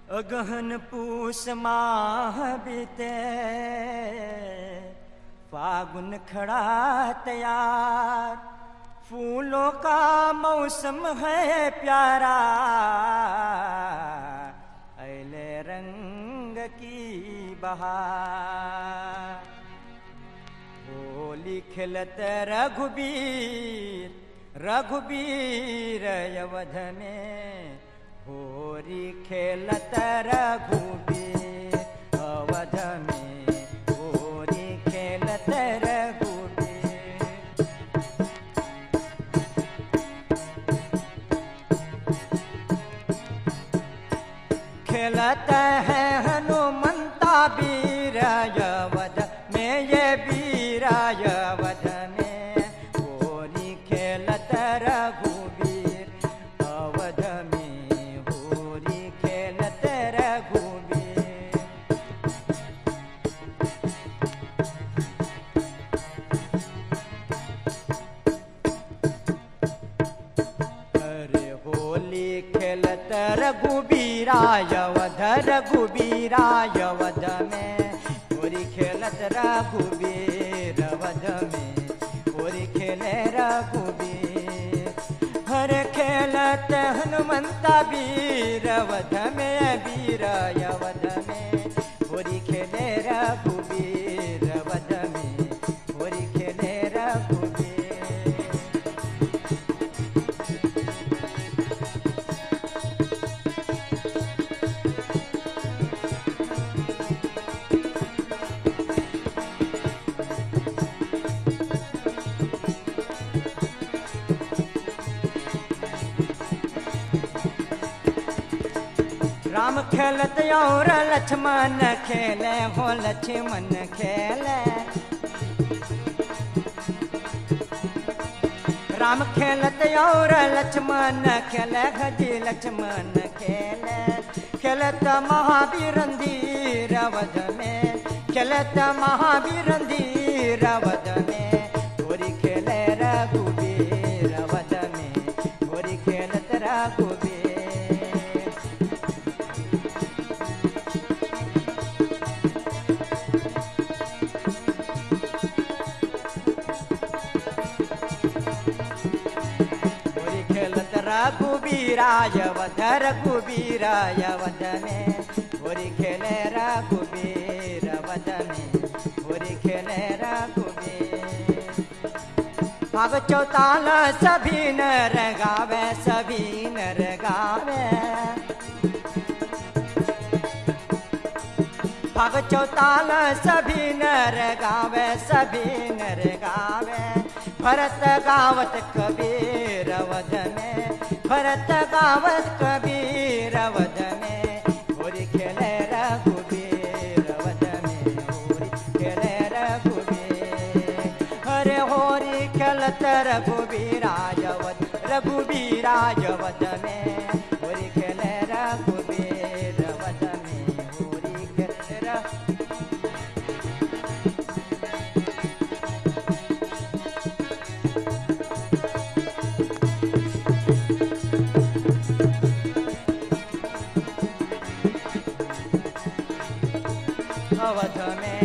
अगहन पूस माह बीते, फागुन खड़ा तैयार, फूलों का मौसम है प्यारा, अले रंग की बहार। होली खेलत रघुबीर रघुबीर अवध में, होरी खेलत रघुबीर अवध में, होरी खेलत रघुबीर। खेलत है हनुमंता वीर अवध में, ये वीर अवध में, होरी खेलत रघुबीर अवध में, होरी खेलत रघुबीर। अरे होली खेलत रघुबीरा अवध, रघुबीरा अवध में, होरी खेलत रघुबीर अवध में, होरी खेले रघुबीर। हर खेलत हनुमंता वीर अवध में, वीर अवध में, होरी खेले रघुबीर अवध में, होरी खेले रघुबीर। राम खेलत और लक्ष्मण खेले हो, लक्ष्मण खेले। राम खेलत और लक्ष्मण खेले, जी लक्ष्मण खेले। खेलत महावीर धीर अवध में, खेलत महावीर धीर अवध में, होरी खेले रघुबीर अवध में, होरी खेलत रघुबीर। रघुबीरा अवध, रघुबीरा अवध में, होरी खेले रघुबीर अवध में, होरी खेले रघुबीर। फाग चौताल सभी नर गावे, सभी नर गावे। फाग चौताल सभी नर गावे, सभी नर गावे। भरत गावत कबीर अवध में, भरत गावत कबीर अवध में, होरी खेले रघुबीर अवध में, होरी खेले रघुबीर। हरे होरी खेलत रघुबीरा अवध, रघुबीरा अवध में, होरी खेले रघुबीर अवध में, होरी खेले अवध में।